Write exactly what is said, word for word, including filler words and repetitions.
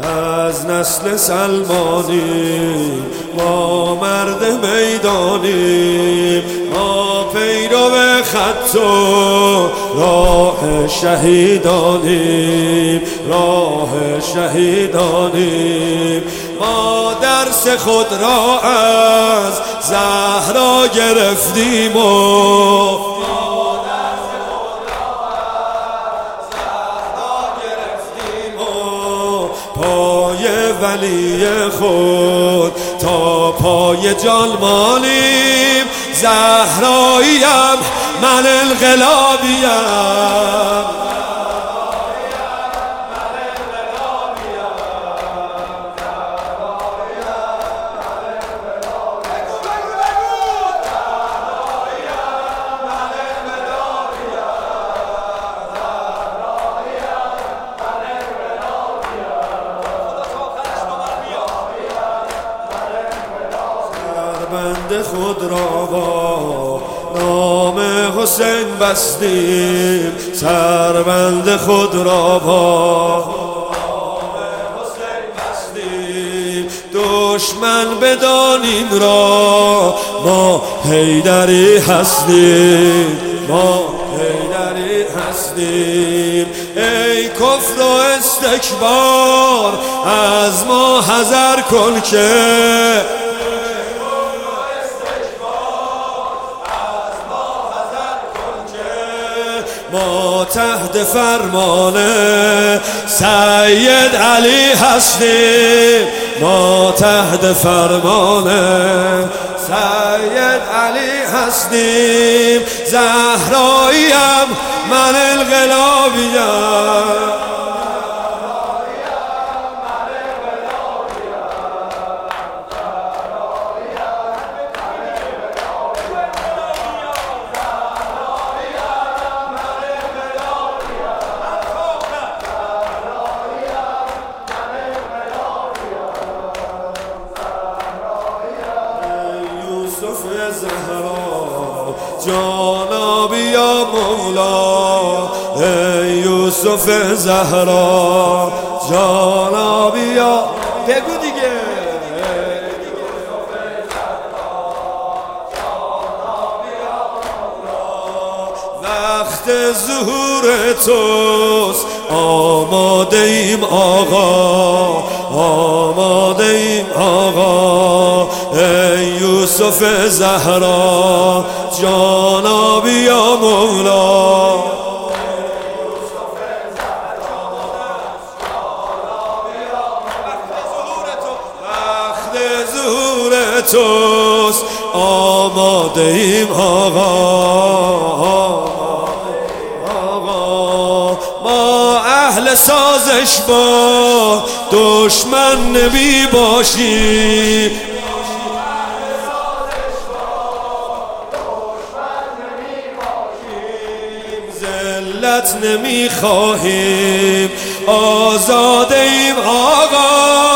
از نسل سلمانی، ما مرد میدانی، ما پیرو خط و راه شهیدانیم، راه شهیدانیم. ما درس خود را از زهرا گرفتیم و پای ولی خود تا پای جان مالیم. زهراییم من انقلابیم، بند خود را با نام حسین بستیم، سربند خود را با نام حسین بستیم. دشمن بدانیم را ما حیدری هستیم، ما حیدری هستیم. ای کفر و استکبار از ما حذر کن که ما تحت فرمان سید علی هستیم، ما تحت فرمان سید علی هستیم. زهراییم من انقلابیم، زهرا جانابی یا مولا. ای یوسف زهرا جانابی یا بگو دیگه. وقت ظهور توست آماده ایم آقا، آماده ایم آقا. ای یوسف زهرا جانابی یا مولا. وقت ظهور توست آماده ایم آقا، ما اهل سازش با دشمن نمی باشیم، ذلت نمی خواهیم، آزاده ایم آقا.